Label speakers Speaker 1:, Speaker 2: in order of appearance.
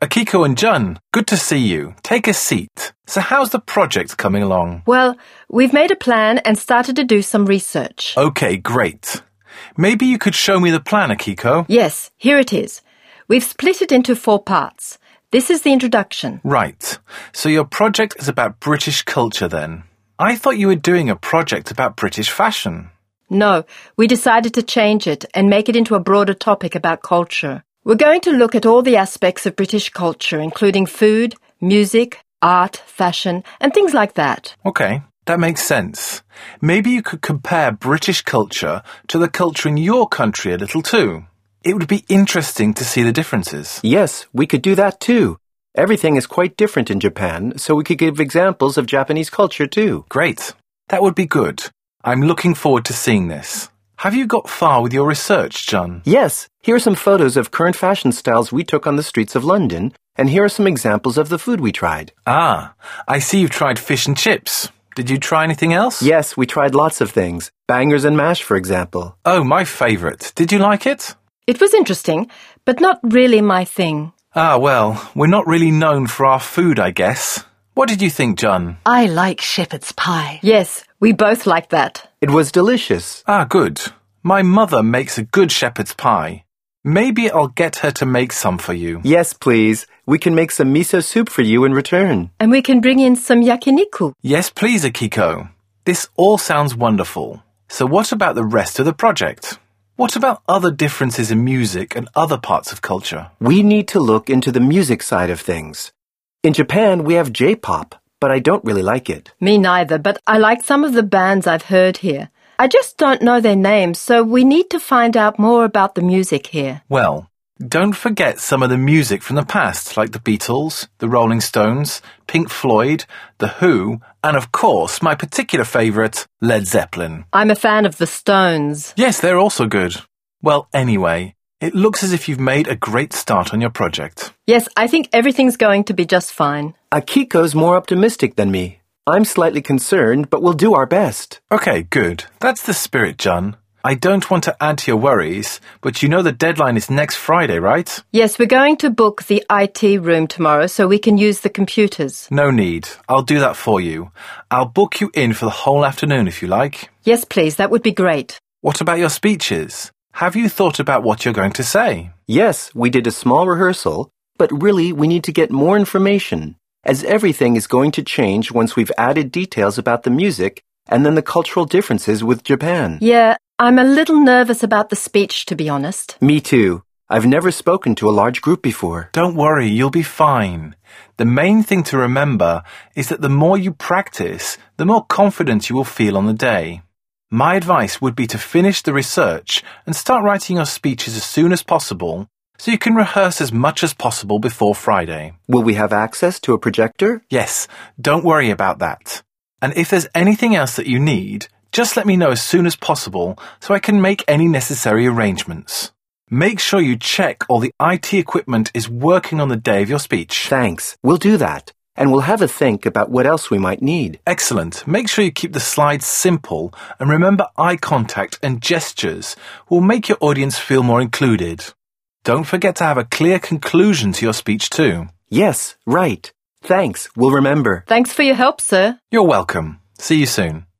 Speaker 1: Akiko and Jun, good to see you. Take a seat. So how's the project coming along?
Speaker 2: Well, we've made a plan and started to do some research.
Speaker 1: Okay, great. Maybe you could show me the plan, Akiko?
Speaker 2: Yes, here it is. We've split it into 4 parts. This is the introduction.
Speaker 1: Right. So your project is about British culture then. I thought you were doing a project about British fashion.
Speaker 2: No, we decided to change it and make it into a broader topic about culture. We're going to look at all the aspects of British culture, including food, music, art, fashion, and things like that.
Speaker 1: Okay, that makes sense. Maybe you could compare British culture to the culture in your country a little too. It would be interesting to see the differences.
Speaker 3: Yes, we could do that too. Everything is quite different in Japan, so we could give examples of Japanese culture too.
Speaker 1: Great. That would be good. I'm looking forward to seeing this. Have you got far with your research, Jun?
Speaker 3: Yes, here are some photos of current fashion styles we took on the streets of London, and here are some examples of the food we tried.
Speaker 1: Ah, I see you've tried fish and chips. Did you try anything else?
Speaker 3: Yes, we tried lots of things. Bangers and mash, for example.
Speaker 1: Oh, my favourite. Did you like it?
Speaker 2: It was interesting, but not really my thing.
Speaker 1: Ah, well, we're not really known for our food, I guess. What did you think, Jun?
Speaker 4: I like shepherd's pie.
Speaker 2: Yes, we both like that.
Speaker 3: It was delicious.
Speaker 1: Ah, good. My mother makes a good shepherd's pie. Maybe I'll get her to make some for you.
Speaker 3: Yes, please. We can make some miso soup for you in return.
Speaker 2: And we can bring in some yakiniku.
Speaker 1: Yes, please, Akiko. This all sounds wonderful. So what about the rest of the project? What about other differences in music and other parts of culture?
Speaker 3: We need to look into the music side of things. In Japan, we have J-pop, but I don't really like it.
Speaker 2: Me neither, but I like some of the bands I've heard here. I just don't know their names, so we need to find out more about the music here.
Speaker 1: Well, don't forget some of the music from the past, like the Beatles, the Rolling Stones, Pink Floyd, The Who, and of course, my particular favourite, Led Zeppelin.
Speaker 2: I'm a fan of the Stones.
Speaker 1: Yes, they're also good. Well, anyway, it looks as if you've made a great start on your project.
Speaker 2: Yes, I think everything's going to be just fine.
Speaker 3: Akiko's more optimistic than me. I'm slightly concerned, but we'll do our best.
Speaker 1: Okay, good. That's the spirit, Jun. I don't want to add to your worries, but you know the deadline is next Friday, right?
Speaker 2: Yes, we're going to book the IT room tomorrow so we can use the computers.
Speaker 1: No need. I'll do that for you. I'll book you in for the whole afternoon if you like.
Speaker 2: Yes, please. That would be great.
Speaker 1: What about your speeches? Have you thought about what you're going to say?
Speaker 3: Yes, we did a small rehearsal, but really we need to get more information, as everything is going to change once we've added details about the music and then the cultural differences with Japan.
Speaker 2: Yeah, I'm a little nervous about the speech, to be honest.
Speaker 3: Me too. I've never spoken to a large group before.
Speaker 1: Don't worry, you'll be fine. The main thing to remember is that the more you practice, the more confident you will feel on the day. My advice would be to finish the research and start writing your speeches as soon as possible so you can rehearse as much as possible before Friday.
Speaker 3: Will we have access to a projector?
Speaker 1: Yes, don't worry about that. And if there's anything else that you need, just let me know as soon as possible so I can make any necessary arrangements. Make sure you check all the IT equipment is working on the day of your speech.
Speaker 3: Thanks. We'll do that. And we'll have a think about what else we might need.
Speaker 1: Excellent. Make sure you keep the slides simple and remember eye contact and gestures will make your audience feel more included. Don't forget to have a clear conclusion to your speech too.
Speaker 3: Yes, right. Thanks. We'll remember.
Speaker 2: Thanks for your help, sir.
Speaker 1: You're welcome. See you soon.